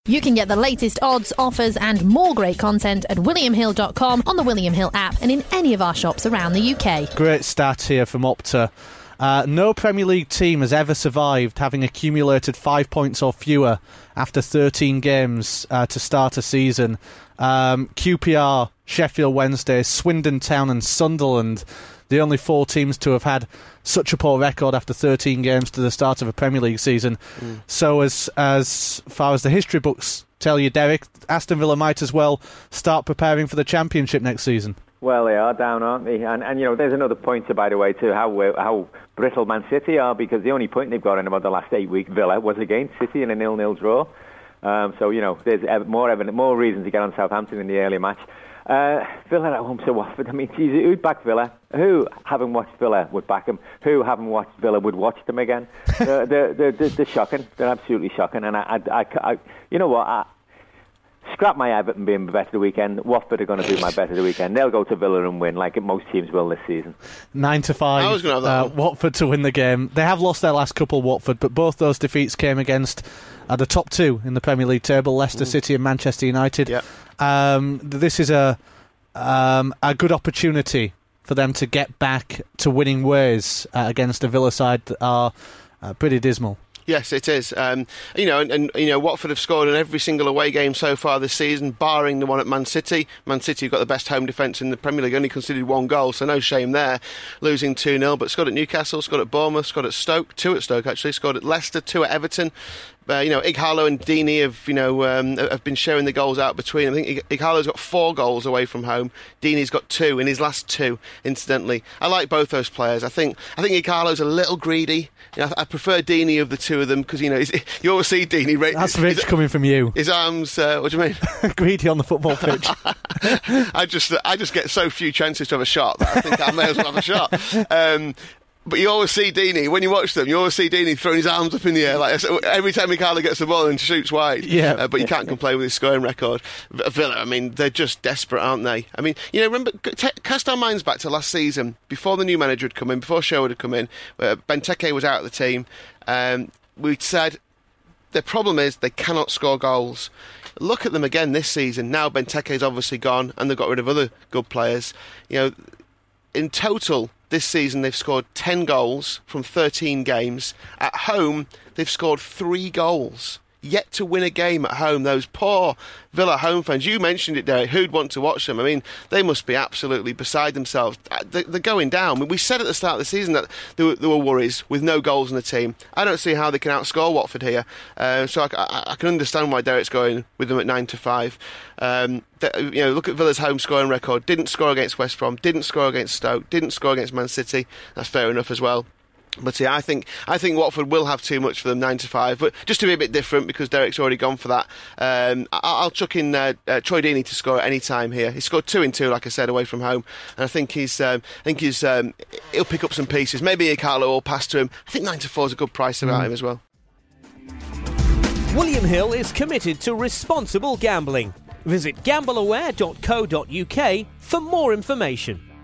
You can get the latest odds, offers and more great content at williamhill.com, on the William Hill app and in any of our shops around the UK. Great stat here from Opta. No Premier League team has ever survived having accumulated 5 points or fewer after 13 games to start a season. QPR, Sheffield Wednesday, Swindon Town and Sunderland, the only 4 teams to have had such a poor record after 13 games to the start of a Premier League season. So as far as the history books tell you, Derek, Aston Villa might as well start preparing for the Championship next season. Well, they are down, aren't they? And you know, there's another pointer, by the way, to how brittle Man City are, because the only point they've got in about the last 8 weeks, Villa, was against City in a 0-0 draw. So, you know, there's more reason to get on Southampton in the early match. Villa at home to Watford. I mean, geez, who'd back Villa? Who, having watched Villa, would back them? Who, having watched Villa, would watch them again? They're shocking. They're absolutely shocking. And I you know what? Scrap my Everton being bet of the weekend. Watford are going to do my bet of the weekend. They'll go to Villa and win, like most teams will this season. 9-5. I was going to have that Watford to win the game. They have lost their last couple, Watford, but both those defeats came against the top 2 in the Premier League table, Leicester City and Manchester United. Yep. This is a good opportunity for them to get back to winning ways against a Villa side that are pretty dismal. Yes, it is. And Watford have scored in every single away game so far this season, barring the one at Man City. Man City have got the best home defence in the Premier League, only conceded 1 goal, so no shame there, losing 2-0. But scored at Newcastle, scored at Bournemouth, scored at Stoke, 2 at Stoke actually, scored at Leicester, 2 at Everton. Ighalo and Deeney have been sharing the goals out between. I think Ighalo's got 4 goals away from home. Deeney's got 2 in his last 2, incidentally. I like both those players. I think Ighalo's a little greedy. I prefer Deeney of the 2 of them because, you always see Deeney. Right? That's rich coming from you. His arms, what do you mean? Greedy on the football pitch. I just get so few chances to have a shot that I think I may as well have a shot. But you always see Deeney, when you watch them, you always see Deeney throwing his arms up in the air. Like every time Ighalo gets the ball and shoots wide. Yeah. But you can't complain with his scoring record. Villa, I mean, they're just desperate, aren't they? I mean, remember, cast our minds back to last season, before the new manager had come in, before Sherwood had come in, Benteke was out of the team. We'd said, their problem is they cannot score goals. Look at them again this season. Now Benteke's obviously gone, and they've got rid of other good players. In total, this season they've scored 10 goals from 13 games. At home, they've scored 3 goals. Yet to win a game at home. Those poor Villa home fans. You mentioned it, Derek. Who'd want to watch them? I mean, they must be absolutely beside themselves. They're going down. We said at the start of the season that there were worries with no goals in the team. I don't see how they can outscore Watford here. So I can understand why Derek's going with them at 9-5. Look at Villa's home scoring record. Didn't score against West Brom. Didn't score against Stoke. Didn't score against Man City. That's fair enough as well. But yeah, I think Watford will have too much for them, 9-5. But just to be a bit different, because Derek's already gone for that, I'll chuck in Troy Deeney to score at any time here. He scored 2 in 2, like I said, away from home, and I think he'll pick up some pieces. Maybe Ighalo will pass to him. I think 9-4 is a good price about him as well. William Hill is committed to responsible gambling. Visit gambleaware.co.uk for more information.